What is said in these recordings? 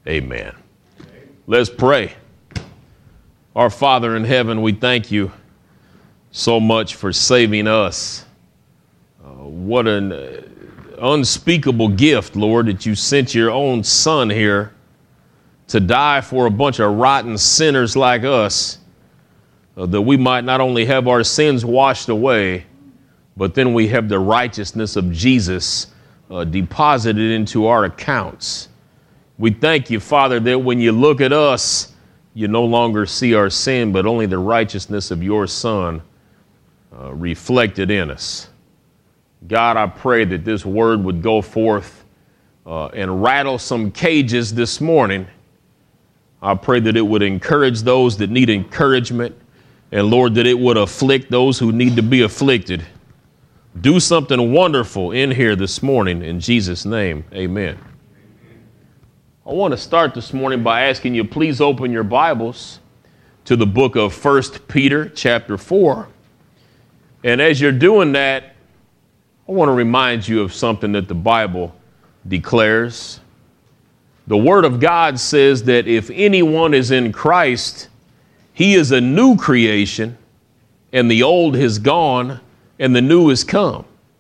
Amen. Let's pray. Our Father in heaven, we thank you so much for saving us. What an unspeakable gift, Lord, that you sent your own son here to die for a bunch of rotten sinners like us, that we might not only have our sins washed away, but then we have the righteousness of Jesus deposited into our accounts. We thank you, Father, that when you look at us, you no longer see our sin, but only the righteousness of your Son reflected in us. God, I pray that this word would go forth and rattle some cages this morning. I pray that it would encourage those that need encouragement, and Lord, that it would afflict those who need to be afflicted. Do something wonderful in here this morning. In Jesus' name, amen. I want to start this morning by asking you, please open your Bibles to the book of 1 Peter chapter 4. And as you're doing that, I want to remind you of something that the Bible declares. The Word of God says that if anyone is in Christ, he is a new creation, and the old has gone, and the new has come.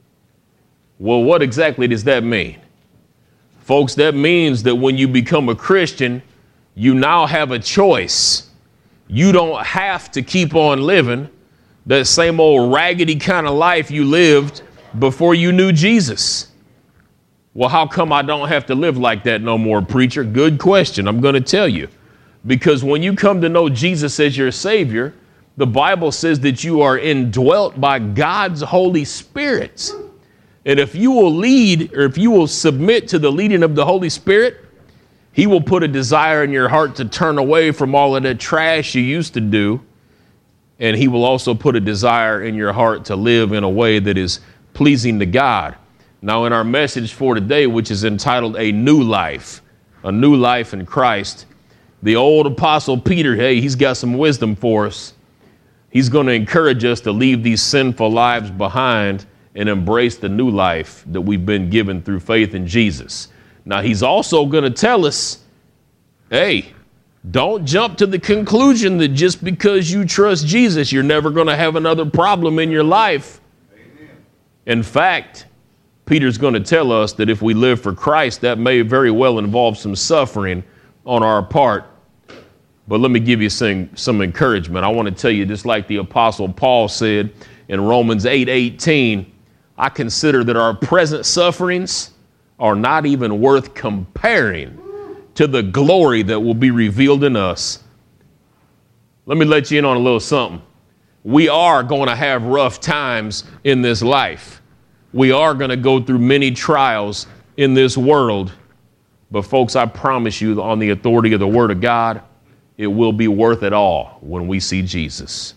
Well, what exactly does that mean? Folks, that means that when you become a Christian, you now have a choice. You don't have to keep on living that same old raggedy kind of life you lived before you knew Jesus. Well, how come I don't have to live like that no more, preacher? Good question. I'm going to tell you. Because when you come to know Jesus as your Savior, the Bible says that you are indwelt by God's Holy Spirit. And if you will lead, or if you will submit to the leading of the Holy Spirit, he will put a desire in your heart to turn away from all of that trash you used to do. And he will also put a desire in your heart to live in a way that is pleasing to God. Now, in our message for today, which is entitled A New Life in Christ, the old apostle Peter, hey, he's got some wisdom for us. He's going to encourage us to leave these sinful lives behind and embrace the new life that we've been given through faith in Jesus. Now, he's also going to tell us, hey, don't jump to the conclusion that just because you trust Jesus, you're never going to have another problem in your life. Amen. In fact, Peter's going to tell us that if we live for Christ, that may very well involve some suffering on our part. But let me give you some encouragement. I want to tell you, just like the Apostle Paul said in Romans 8:18, I consider that our present sufferings are not even worth comparing to the glory that will be revealed in us. Let me let you in on a little something. We are going to have rough times in this life. We are going to go through many trials in this world. But folks, I promise you, on the authority of the Word of God, it will be worth it all when we see Jesus.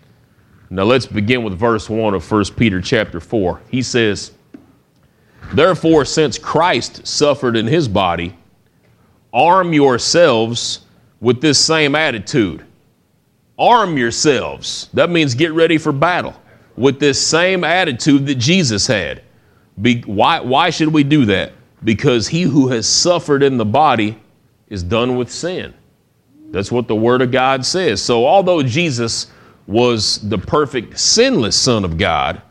Now let's begin with verse 1 of 1 Peter chapter 4. He says, therefore, since Christ suffered in his body, arm yourselves with this same attitude. Arm yourselves. That means get ready for battle with this same attitude that Jesus had. Why should we do that? Because he who has suffered in the body is done with sin. That's what the Word of God says. So although Jesus was the perfect sinless Son of God,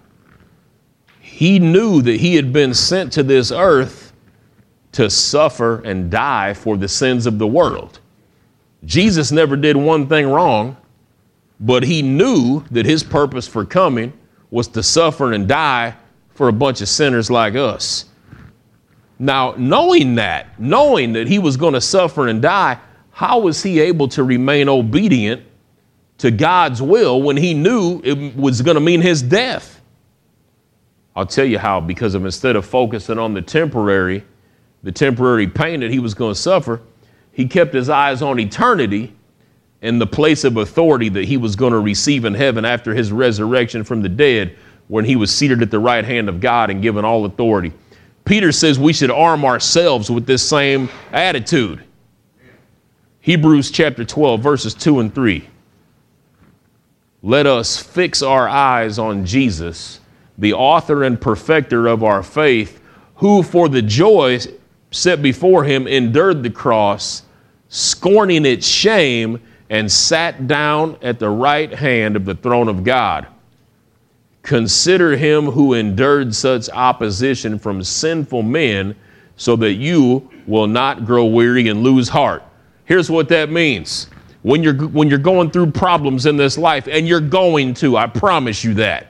he knew that he had been sent to this earth to suffer and die for the sins of the world. Jesus never did one thing wrong, but he knew that his purpose for coming was to suffer and die for a bunch of sinners like us. Now, knowing that he was going to suffer and die, how was he able to remain obedient to God's will when he knew it was going to mean his death? I'll tell you how, because instead of focusing on the temporary pain that he was going to suffer, he kept his eyes on eternity and the place of authority that he was going to receive in heaven after his resurrection from the dead, when he was seated at the right hand of God and given all authority. Peter says we should arm ourselves with this same attitude. Hebrews chapter 12, verses 2 and 3. Let us fix our eyes on Jesus, the author and perfecter of our faith, who for the joy set before him endured the cross, scorning its shame, and sat down at the right hand of the throne of God. Consider him who endured such opposition from sinful men, so that you will not grow weary and lose heart. Here's what that means. When you're going through problems in this life, and you're going to, I promise you that.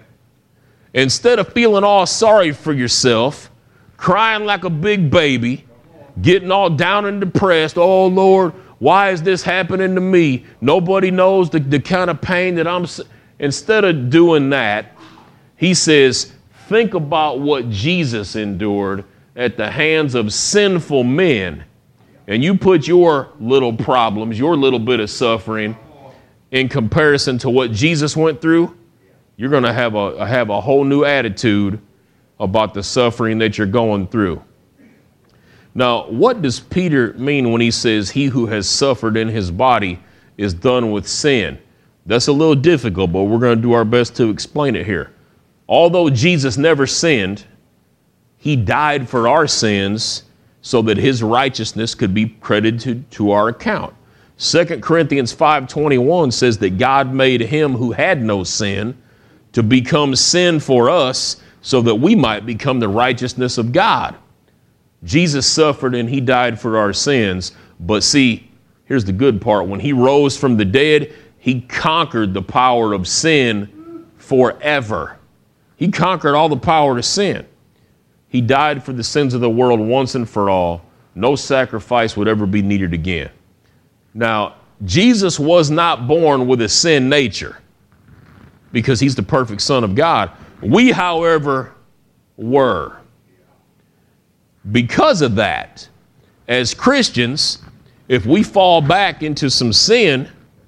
Instead of feeling all sorry for yourself, crying like a big baby, getting all down and depressed, oh Lord, why is this happening to me? Nobody knows the kind of pain that I'm. Instead of doing that, he says, think about what Jesus endured at the hands of sinful men. And you put your little problems, your little bit of suffering in comparison to what Jesus went through, you're going to have a whole new attitude about the suffering that you're going through. Now, what does Peter mean when he says he who has suffered in his body is done with sin? That's a little difficult, but we're going to do our best to explain it here. Although Jesus never sinned, he died for our sins so that his righteousness could be credited to our account. 2 Corinthians 5:21 says that God made him who had no sin to become sin for us so that we might become the righteousness of God. Jesus suffered and he died for our sins. But see, here's the good part. When he rose from the dead, he conquered the power of sin forever. He conquered all the power of sin. He died for the sins of the world once and for all. No sacrifice would ever be needed again. Now, Jesus was not born with a sin nature because he's the perfect Son of God. We, however, were. Because of that, as Christians, if we fall back into some sin,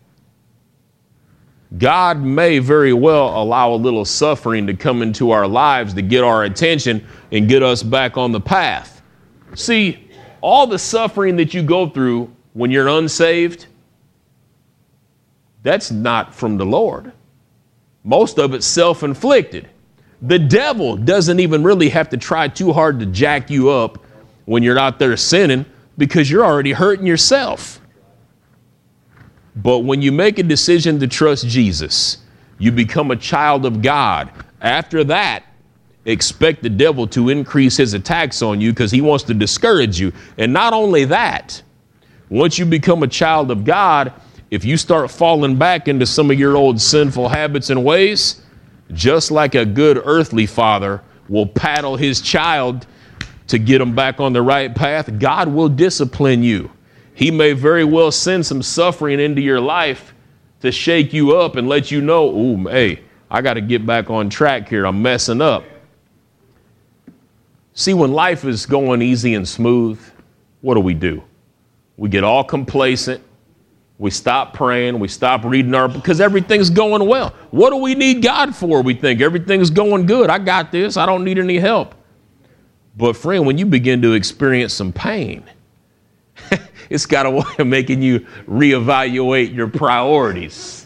God may very well allow a little suffering to come into our lives to get our attention and get us back on the path. See, all the suffering that you go through when you're unsaved, that's not from the Lord. Most of it's self-inflicted. The devil doesn't even really have to try too hard to jack you up when you're out there sinning because you're already hurting yourself. But when you make a decision to trust Jesus, you become a child of God. After that, expect the devil to increase his attacks on you because he wants to discourage you. And not only that, once you become a child of God, if you start falling back into some of your old sinful habits and ways, just like a good earthly father will paddle his child to get him back on the right path, God will discipline you. He may very well send some suffering into your life to shake you up and let you know, ooh, hey, I got to get back on track here. I'm messing up. See, when life is going easy and smooth, what do? We get all complacent. We stop praying. We stop reading because everything's going well. What do we need God for? We think everything's going good. I got this. I don't need any help. But friend, when you begin to experience some pain, it's got a way of making you reevaluate your priorities.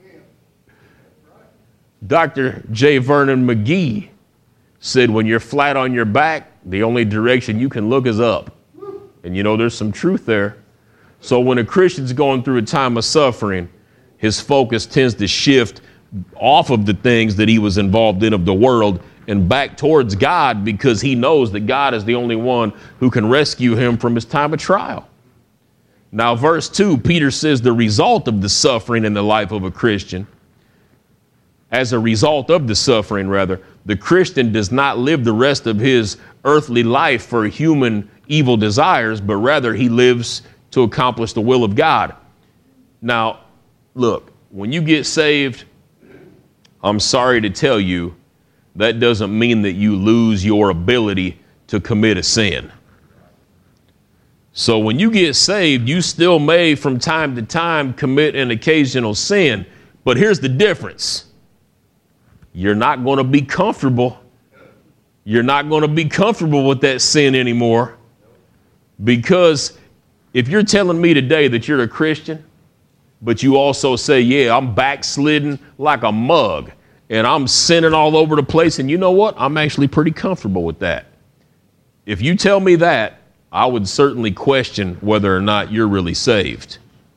Dr. J. Vernon McGee said, when you're flat on your back, the only direction you can look is up. And you know, there's some truth there. So when a Christian's going through a time of suffering, his focus tends to shift off of the things that he was involved in of the world and back towards God because he knows that God is the only one who can rescue him from his time of trial. Now, verse 2, Peter says the result of the suffering in the life of a Christian, as a result of the suffering, rather, the Christian does not live the rest of his earthly life for human evil desires, but rather he lives to accomplish the will of God. Now, look, when you get saved, I'm sorry to tell you, that doesn't mean that you lose your ability to commit a sin. So when you get saved, you still may from time to time commit an occasional sin. But here's the difference. You're not going to be comfortable. You're not going to be comfortable with that sin anymore. Because if you're telling me today that you're a Christian, but you also say, yeah, I'm backslidden like a mug and I'm sinning all over the place. And you know what? I'm actually pretty comfortable with that. If you tell me that, I would certainly question whether or not you're really saved.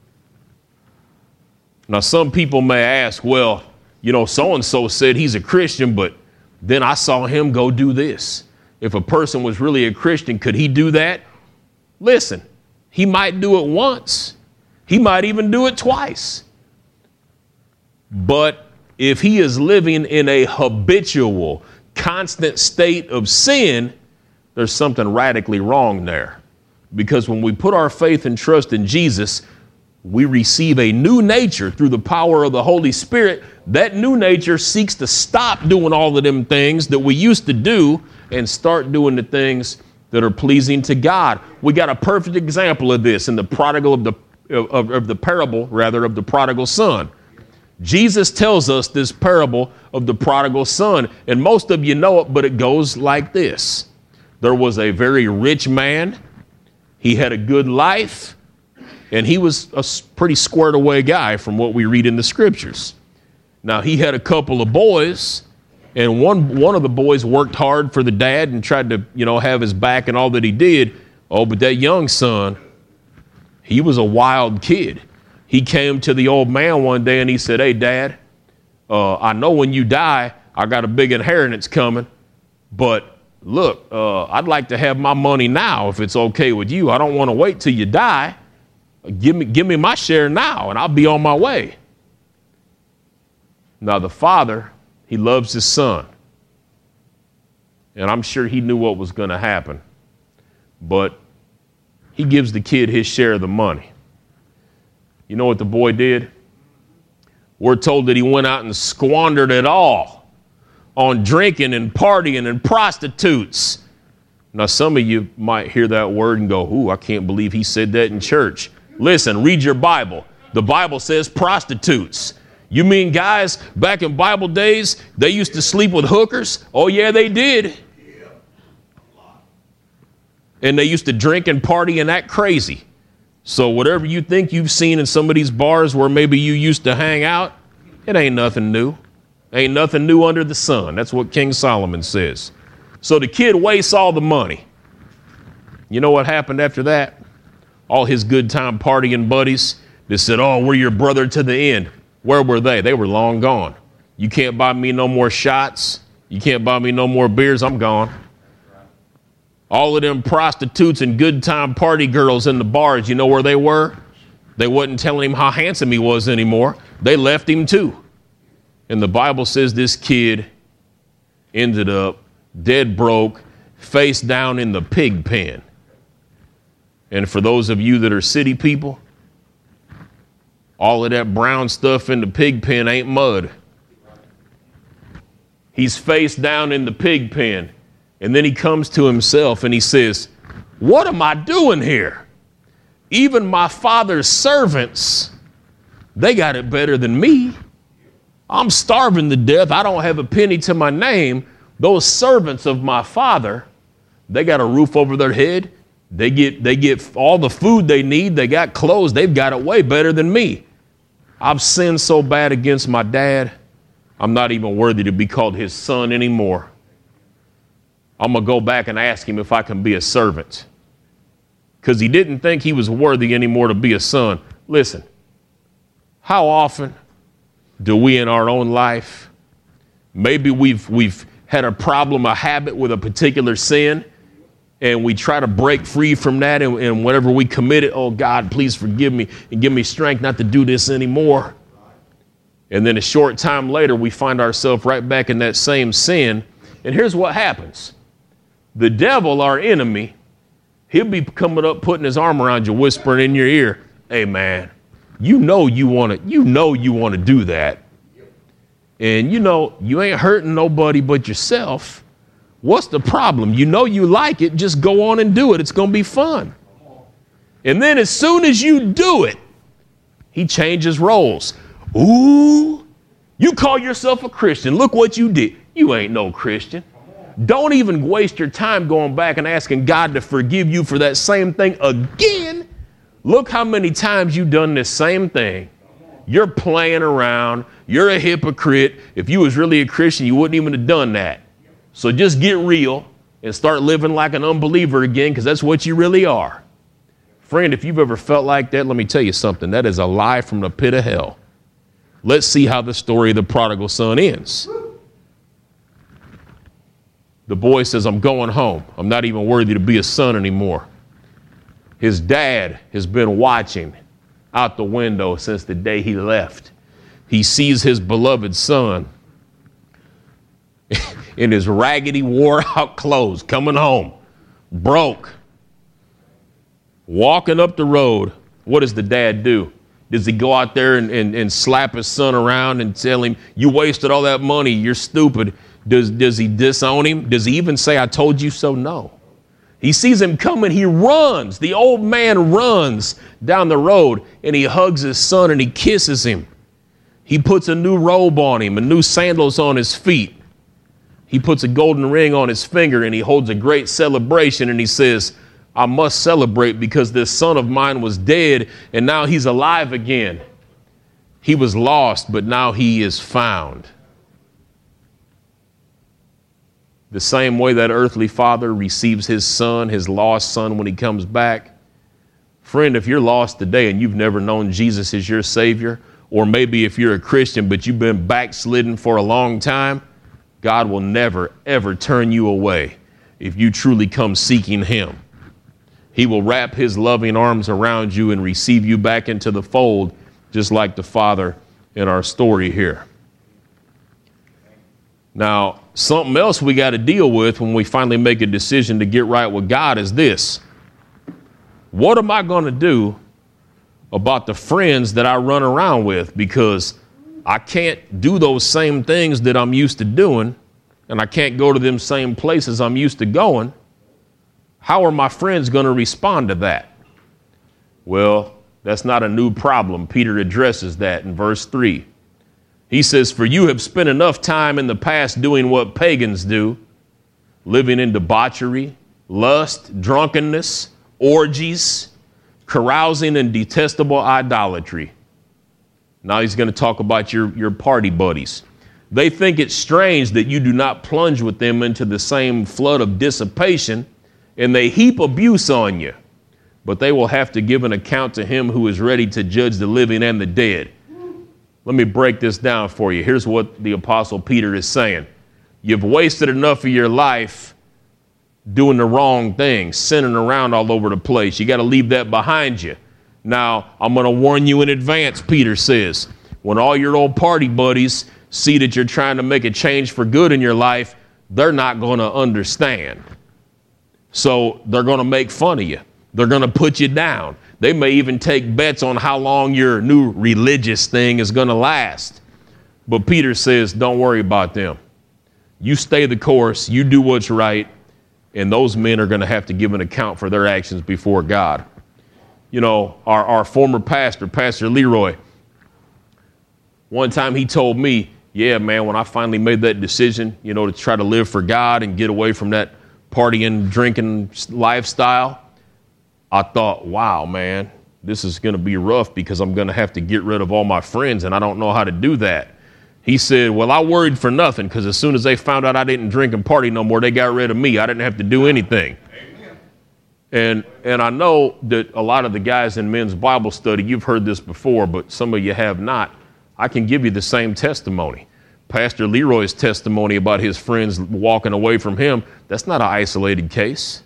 Now, some people may ask, well, so-and-so said he's a Christian, but then I saw him go do this. If a person was really a Christian, could he do that? Listen, he might do it once. He might even do it twice. But if he is living in a habitual, constant state of sin, there's something radically wrong there. Because when we put our faith and trust in Jesus, we receive a new nature through the power of the Holy Spirit. That new nature seeks to stop doing all of them things that we used to do and start doing the things that are pleasing to God. We got a perfect example of this in the parable of the prodigal son. Jesus tells us this parable of the prodigal son, and most of you know it, but it goes like this. There was a very rich man. He had a good life, and he was a pretty squared away guy from what we read in the scriptures. Now, he had a couple of boys, and one of the boys worked hard for the dad and tried to, have his back and all that he did. Oh, but that young son, he was a wild kid. He came to the old man one day and he said, hey, Dad, I know when you die, I got a big inheritance coming, but look, I'd like to have my money now if it's okay with you. I don't want to wait till you die. Give me my share now and I'll be on my way. Now, the father, he loves his son. And I'm sure he knew what was going to happen. But he gives the kid his share of the money. You know what the boy did? We're told that he went out and squandered it all on drinking and partying and prostitutes. Now, some of you might hear that word and go, ooh, I can't believe he said that in church. Listen, read your Bible. The Bible says prostitutes. You mean guys back in Bible days, they used to sleep with hookers? Oh, yeah, they did. And they used to drink and party and act crazy. So whatever you think you've seen in some of these bars where maybe you used to hang out, it ain't nothing new. Ain't nothing new under the sun. That's what King Solomon says. So the kid wastes all the money. You know what happened after that? All his good time partying buddies, they said, oh, we're your brother to the end. Where were they? They were long gone. You can't buy me no more shots. You can't buy me no more beers. I'm gone. All of them prostitutes and good time party girls in the bars, you know where they were? They wasn't telling him how handsome he was anymore. They left him too. And the Bible says this kid ended up dead broke, face down in the pig pen. And for those of you that are city people, all of that brown stuff in the pig pen ain't mud. He's face down in the pig pen. And then he comes to himself and he says, what am I doing here? Even my father's servants, they got it better than me. I'm starving to death. I don't have a penny to my name. Those servants of my father, they got a roof over their head. They get all the food they need. They got clothes. They've got it way better than me. I've sinned so bad against my dad, I'm not even worthy to be called his son anymore. I'm going to go back and ask him if I can be a servant. Because he didn't think he was worthy anymore to be a son. Listen, how often do we in our own life, maybe we've had a problem, a habit with a particular sin, and we try to break free from that, and whatever we committed, oh God, please forgive me and give me strength not to do this anymore. And then a short time later, we find ourselves right back in that same sin. And here's what happens. The devil, our enemy, he'll be coming up, putting his arm around you, whispering in your ear, hey man, you know you want to do that. And you ain't hurting nobody but yourself. What's the problem? You know you like it, just go on and do it. It's going to be fun. And then as soon as you do it, he changes roles. Ooh, you call yourself a Christian. Look what you did. You ain't no Christian. Don't even waste your time going back and asking God to forgive you for that same thing again. Look how many times you've done this same thing. You're playing around. You're a hypocrite. If you was really a Christian, you wouldn't even have done that. So just get real and start living like an unbeliever again, because that's what you really are. Friend, if you've ever felt like that, let me tell you something. That is a lie from the pit of hell. Let's see how the story of the prodigal son ends. The boy says, I'm going home. I'm not even worthy to be a son anymore. His dad has been watching out the window since the day he left. He sees his beloved son in his raggedy, wore-out clothes, coming home, broke, walking up the road. What does the dad do? Does he go out there and slap his son around and tell him, you wasted all that money, you're stupid? Does he disown him? Does he even say, I told you so? No. He sees him coming, he runs. The old man runs down the road, and he hugs his son and he kisses him. He puts a new robe on him and new sandals on his feet. He puts a golden ring on his finger, and he holds a great celebration, and he says, I must celebrate because this son of mine was dead and now he's alive again. He was lost, but now he is found. The same way that earthly father receives his son, his lost son, when he comes back. Friend, if you're lost today and you've never known Jesus as your Savior, or maybe if you're a Christian but you've been backslidden for a long time, God will never, ever turn you away if you truly come seeking him. He will wrap his loving arms around you and receive you back into the fold, just like the father in our story here. Now, something else we got to deal with when we finally make a decision to get right with God is this. What am I going to do about the friends that I run around with? Because I can't do those same things that I'm used to doing, and I can't go to them same places I'm used to going. How are my friends going to respond to that? Well, that's not a new problem. Peter addresses that in verse 3. He says, for you have spent enough time in the past doing what pagans do, living in debauchery, lust, drunkenness, orgies, carousing, and detestable idolatry. Now he's going to talk about your party buddies. They think it's strange that you do not plunge with them into the same flood of dissipation, and they heap abuse on you. But they will have to give an account to him who is ready to judge the living and the dead. Let me break this down for you. Here's what the Apostle Peter is saying. You've wasted enough of your life doing the wrong things, sinning around all over the place. You got to leave that behind you. Now, I'm going to warn you in advance, Peter says. When all your old party buddies see that you're trying to make a change for good in your life, they're not going to understand. So they're going to make fun of you. They're going to put you down. They may even take bets on how long your new religious thing is going to last. But Peter says, don't worry about them. You stay the course. You do what's right. And those men are going to have to give an account for their actions before God. You know, our former pastor, Pastor Leroy, one time he told me, yeah, man, when I finally made that decision, you know, to try to live for God and get away from that partying, drinking lifestyle, I thought, wow, man, this is going to be rough because I'm going to have to get rid of all my friends, and I don't know how to do that. He said, well, I worried for nothing because as soon as they found out I didn't drink and party no more, they got rid of me. I didn't have to do anything. And I know that a lot of the guys in men's Bible study, you've heard this before, but some of you have not. I can give you the same testimony. Pastor Leroy's testimony about his friends walking away from him, that's not an isolated case.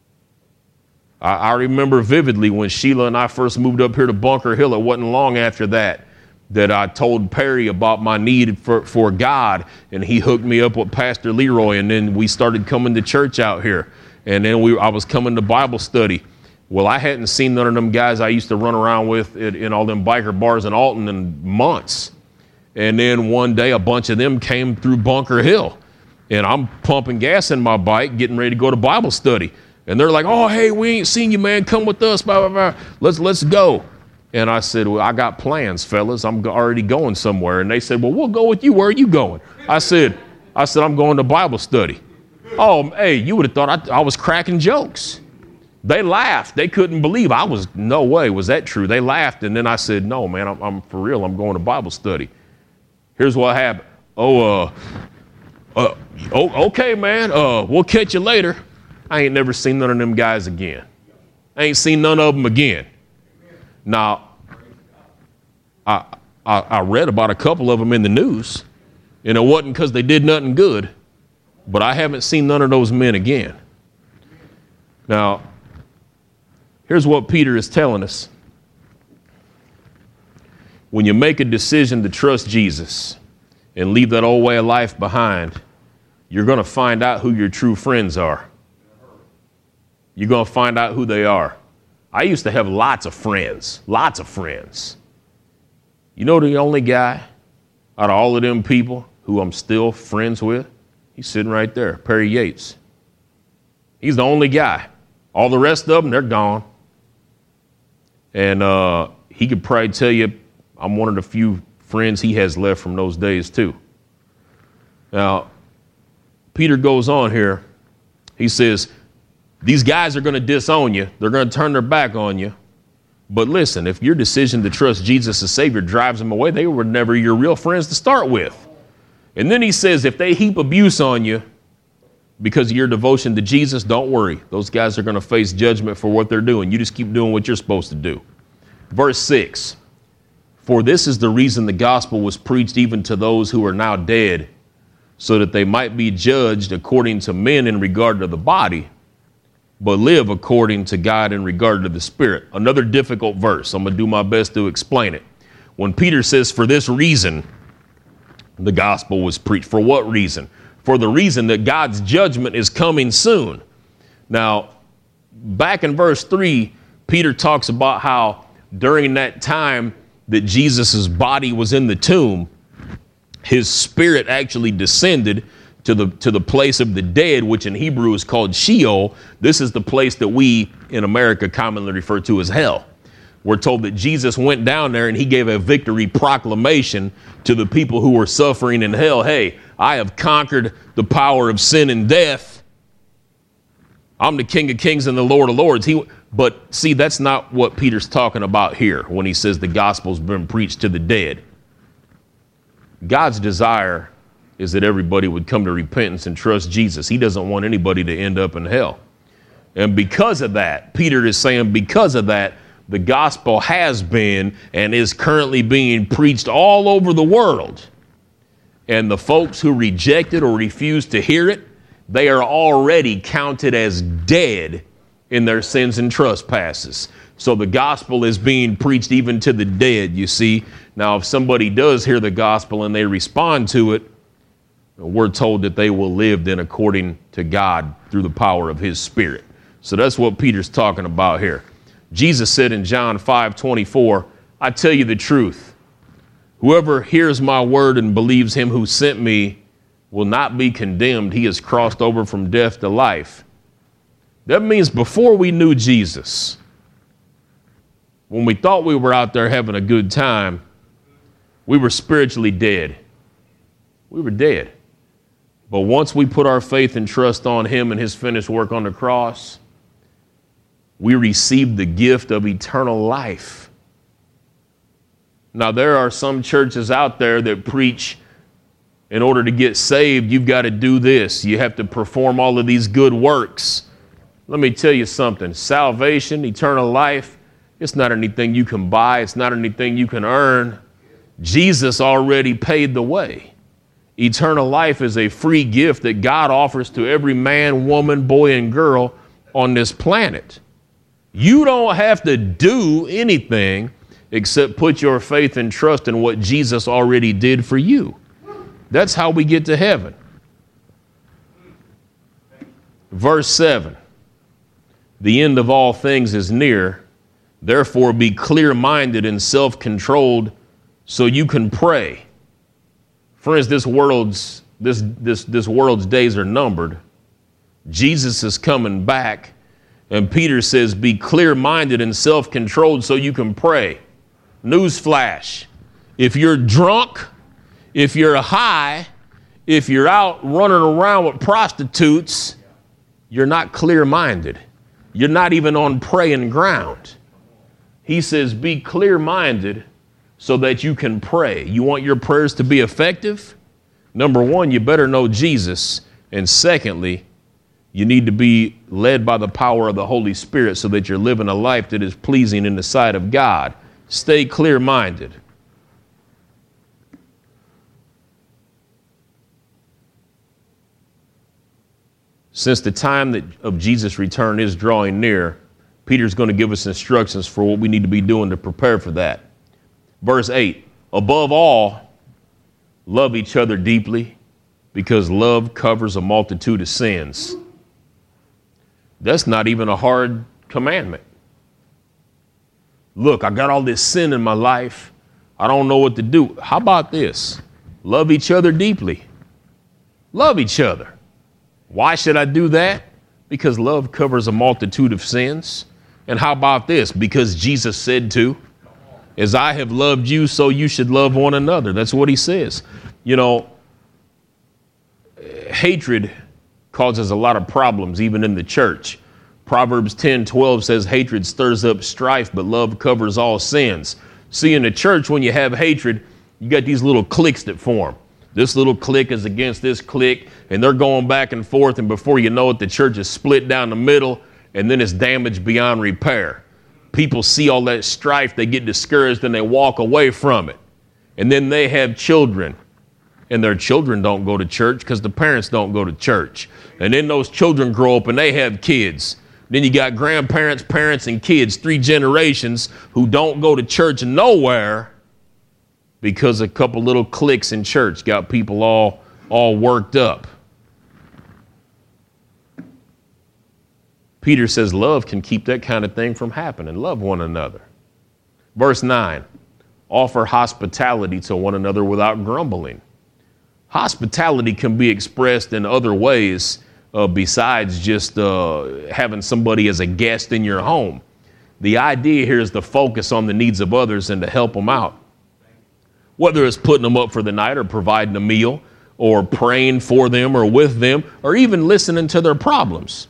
I remember vividly when Sheila and I first moved up here to Bunker Hill, it wasn't long after that I told Perry about my need for God, and he hooked me up with Pastor Leroy, and then we started coming to church out here, and then I was coming to Bible study. Well, I hadn't seen none of them guys I used to run around with in all them biker bars in Alton in months. And then one day a bunch of them came through Bunker Hill, and I'm pumping gas in my bike, getting ready to go to Bible study. And they're like, oh, hey, we ain't seen you, man. Come with us. Blah, blah, blah. Let's go. And I said, well, I got plans, fellas. I'm already going somewhere. And they said, well, we'll go with you. Where are you going? I said, I'm going to Bible study. Oh, hey, you would have thought I was cracking jokes. They laughed. They couldn't believe no way was that true. They laughed. And then I said, no, man, I'm for real. I'm going to Bible study. Here's what happened. Okay, man, we'll catch you later. I ain't never seen none of them guys again. I ain't seen none of them again. Now, I read about a couple of them in the news, and it wasn't because they did nothing good, but I haven't seen none of those men again. Now, here's what Peter is telling us. When you make a decision to trust Jesus and leave that old way of life behind, you're going to find out who your true friends are. You're going to find out who they are. I used to have lots of friends. You know the only guy out of all of them people who I'm still friends with? He's sitting right there, Perry Yates. He's the only guy. All the rest of them, they're gone. And he could probably tell you I'm one of the few friends he has left from those days too. Now, Peter goes on here. He says, these guys are going to disown you. They're going to turn their back on you. But listen, if your decision to trust Jesus as Savior drives them away, they were never your real friends to start with. And then he says, if they heap abuse on you because of your devotion to Jesus, don't worry. Those guys are going to face judgment for what they're doing. You just keep doing what you're supposed to do. Verse 6, for this is the reason the gospel was preached even to those who are now dead, so that they might be judged according to men in regard to the body, but live according to God in regard to the Spirit. Another difficult verse. I'm going to do my best to explain it. When Peter says, for this reason, the gospel was preached. For what reason? For the reason that God's judgment is coming soon. Now, back in verse 3, Peter talks about how during that time that Jesus's body was in the tomb, his spirit actually descended to the place of the dead, which in Hebrew is called Sheol. This is the place that we in America commonly refer to as hell. We're told that Jesus went down there and he gave a victory proclamation to the people who were suffering in hell. Hey, I have conquered the power of sin and death. I'm the King of Kings and the Lord of Lords. But see, that's not what Peter's talking about here when he says the gospel's been preached to the dead. God's desire is that everybody would come to repentance and trust Jesus. He doesn't want anybody to end up in hell. And because of that, Peter is saying because of that, the gospel has been and is currently being preached all over the world. And the folks who reject it or refuse to hear it, they are already counted as dead in their sins and trespasses. So the gospel is being preached even to the dead, you see. Now, if somebody does hear the gospel and they respond to it, we're told that they will live then according to God through the power of his Spirit. So that's what Peter's talking about here. Jesus said in John 5:24, I tell you the truth. Whoever hears my word and believes him who sent me will not be condemned. He has crossed over from death to life. That means before we knew Jesus, when we thought we were out there having a good time, we were spiritually dead. We were dead. But once we put our faith and trust on him and his finished work on the cross, we received the gift of eternal life. Now, there are some churches out there that preach, in order to get saved, you've got to do this. You have to perform all of these good works. Let me tell you something. Salvation, eternal life, it's not anything you can buy. It's not anything you can earn. Jesus already paid the way. Eternal life is a free gift that God offers to every man, woman, boy, and girl on this planet. You don't have to do anything except put your faith and trust in what Jesus already did for you. That's how we get to heaven. Verse 7, the end of all things is near. Therefore, be clear-minded and self-controlled so you can pray. Friends, this world's days are numbered. Jesus is coming back, and Peter says, be clear-minded and self-controlled so you can pray. Newsflash. If you're drunk, if you're high, if you're out running around with prostitutes, you're not clear-minded. You're not even on praying ground. He says, be clear-minded so that you can pray. You want your prayers to be effective? Number one, you better know Jesus. And secondly, you need to be led by the power of the Holy Spirit so that you're living a life that is pleasing in the sight of God. Stay clear-minded. Since the time of Jesus' return is drawing near, Peter's going to give us instructions for what we need to be doing to prepare for that. Verse 8, above all, love each other deeply, because love covers a multitude of sins. That's not even a hard commandment. Look, I got all this sin in my life. I don't know what to do. How about this? Love each other deeply. Love each other. Why should I do that? Because love covers a multitude of sins. And how about this? Because Jesus said to, as I have loved you, so you should love one another. That's what he says. You know, hatred causes a lot of problems, even in the church. Proverbs 10:12 says hatred stirs up strife, but love covers all sins. See, in the church, when you have hatred, you got these little cliques that form. This little clique is against this clique, and they're going back and forth, and before you know it, the church is split down the middle, and then it's damaged beyond repair. People see all that strife, they get discouraged, and they walk away from it. And then they have children, and their children don't go to church because the parents don't go to church. And then those children grow up, and they have kids. Then you got grandparents, parents, and kids, 3 generations who don't go to church nowhere, because a couple little cliques in church got people all worked up. Peter says love can keep that kind of thing from happening. Love one another. Verse 9, offer hospitality to one another without grumbling. Hospitality can be expressed in other ways besides just having somebody as a guest in your home. The idea here is to focus on the needs of others and to help them out. Whether it's putting them up for the night or providing a meal or praying for them or with them or even listening to their problems.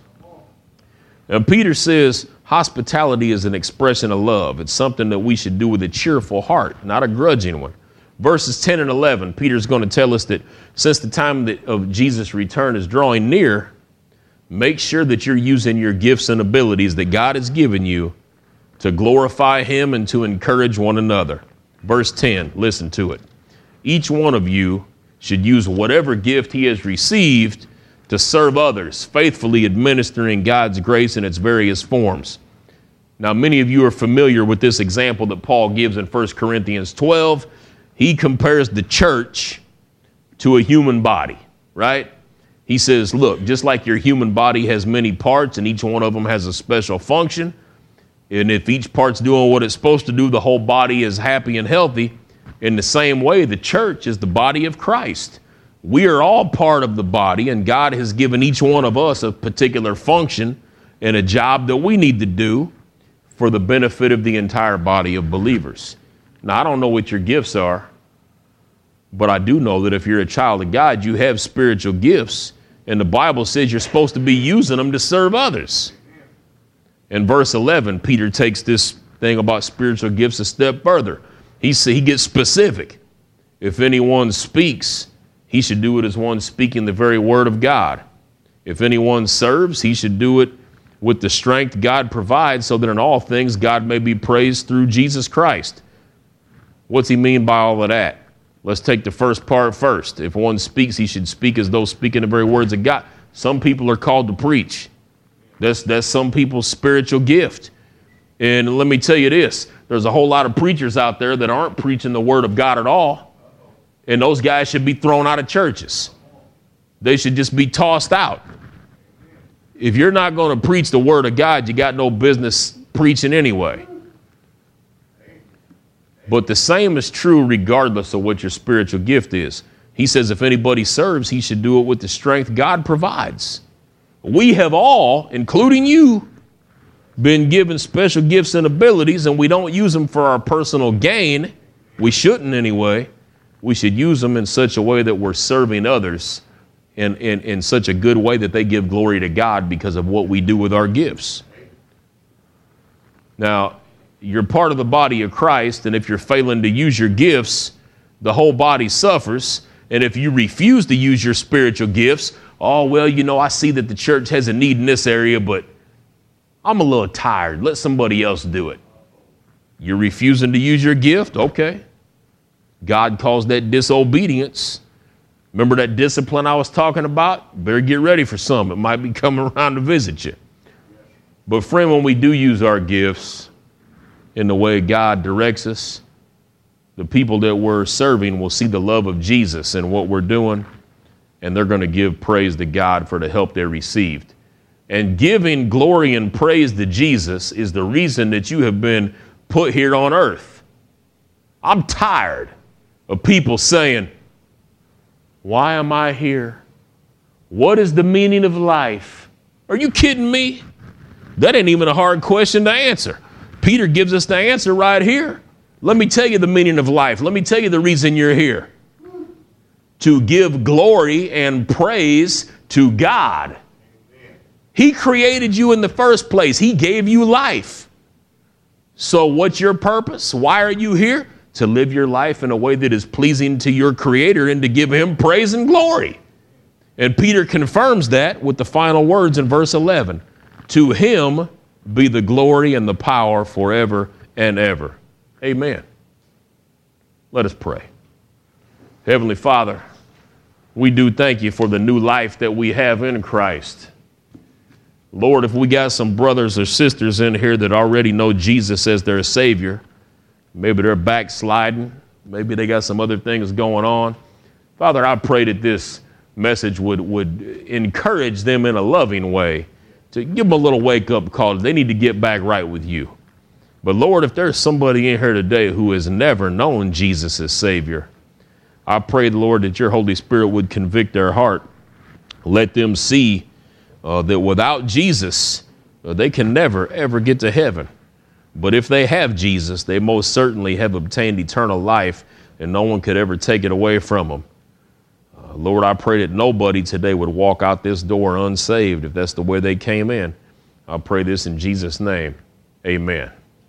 And Peter says hospitality is an expression of love. It's something that we should do with a cheerful heart, not a grudging one. Verses 10 and 11, Peter's going to tell us that since the time of Jesus' return is drawing near, make sure that you're using your gifts and abilities that God has given you to glorify him and to encourage one another. Verse 10, listen to it. Each one of you should use whatever gift he has received to serve others, faithfully administering God's grace in its various forms. Now, many of you are familiar with this example that Paul gives in 1 Corinthians 12. He compares the church to a human body, right? He says, look, just like your human body has many parts and each one of them has a special function, and if each part's doing what it's supposed to do, the whole body is happy and healthy. In the same way, the church is the body of Christ. We are all part of the body, and God has given each one of us a particular function and a job that we need to do for the benefit of the entire body of believers. Now, I don't know what your gifts are, but I do know that if you're a child of God, you have spiritual gifts, and the Bible says you're supposed to be using them to serve others. In verse 11, Peter takes this thing about spiritual gifts a step further. He gets specific. If anyone speaks, he should do it as one speaking the very word of God. If anyone serves, he should do it with the strength God provides, so that in all things God may be praised through Jesus Christ. What's he mean by all of that? Let's take the first part first. If one speaks, he should speak as though speaking the very words of God. Some people are called to preach. That's some people's spiritual gift. And let me tell you this, there's a whole lot of preachers out there that aren't preaching the word of God at all. And those guys should be thrown out of churches. They should just be tossed out. If you're not going to preach the word of God, you got no business preaching anyway. But the same is true regardless of what your spiritual gift is. He says if anybody serves, he should do it with the strength God provides. We have all, including you, been given special gifts and abilities, and we don't use them for our personal gain. We shouldn't anyway. We should use them in such a way that we're serving others in such a good way that they give glory to God because of what we do with our gifts. Now, you're part of the body of Christ, and if you're failing to use your gifts, the whole body suffers. And if you refuse to use your spiritual gifts, oh, well, I see that the church has a need in this area, but I'm a little tired. Let somebody else do it. You're refusing to use your gift? Okay. God calls that disobedience. Remember that discipline I was talking about? Better get ready for some. It might be coming around to visit you. But friend, when we do use our gifts in the way God directs us, the people that we're serving will see the love of Jesus in what we're doing, and they're going to give praise to God for the help they received. And giving glory and praise to Jesus is the reason that you have been put here on earth. I'm tired of people saying, why am I here? What is the meaning of life? Are you kidding me? That ain't even a hard question to answer. Peter gives us the answer right here. Let me tell you the meaning of life. Let me tell you the reason you're here. To give glory and praise to God. He created you in the first place. He gave you life. So what's your purpose? Why are you here? To live your life in a way that is pleasing to your Creator and to give Him praise and glory. And Peter confirms that with the final words in verse 11. To Him be the glory and the power forever and ever. Amen. Let us pray. Heavenly Father, we do thank you for the new life that we have in Christ. Lord, if we got some brothers or sisters in here that already know Jesus as their Savior, maybe they're backsliding, maybe they got some other things going on. Father, I pray that this message would encourage them in a loving way, to give them a little wake-up call. They need to get back right with you. But Lord, if there's somebody in here today who has never known Jesus as Savior, I pray, Lord, that your Holy Spirit would convict their heart. Let them see that without Jesus, they can never, ever get to heaven. But if they have Jesus, they most certainly have obtained eternal life, and no one could ever take it away from them. Lord, I pray that nobody today would walk out this door unsaved if that's the way they came in. I pray this in Jesus' name. Amen.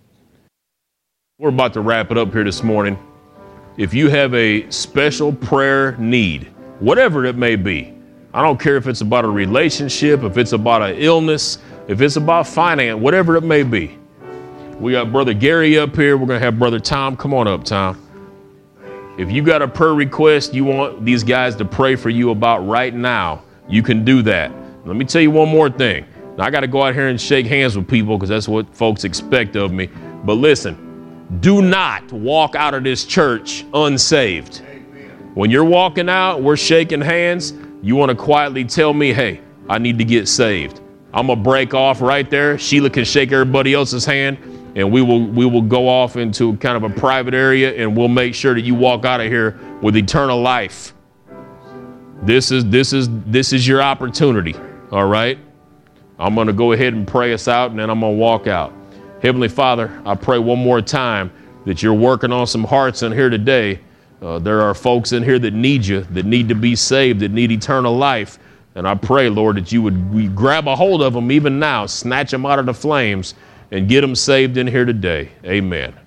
We're about to wrap it up here this morning. If you have a special prayer need, whatever it may be, I don't care if it's about a relationship, if it's about an illness, if it's about finance, whatever it may be. We got Brother Gary up here. We're going to have Brother Tom. Come on up, Tom. If you got a prayer request you want these guys to pray for you about right now, you can do that. Let me tell you one more thing. Now, I got to go out here and shake hands with people because that's what folks expect of me. But listen, do not walk out of this church unsaved. Amen. When you're walking out, we're shaking hands. You want to quietly tell me, hey, I need to get saved. I'm going to break off right there. Sheila can shake everybody else's hand, and we will go off into kind of a private area, and we'll make sure that you walk out of here with eternal life. This is your opportunity. All right. I'm going to go ahead and pray us out, and then I'm going to walk out. Heavenly Father, I pray one more time that you're working on some hearts in here today. There are folks in here that need you, that need to be saved, that need eternal life. And I pray, Lord, that you would grab a hold of them even now, snatch them out of the flames, and get them saved in here today. Amen.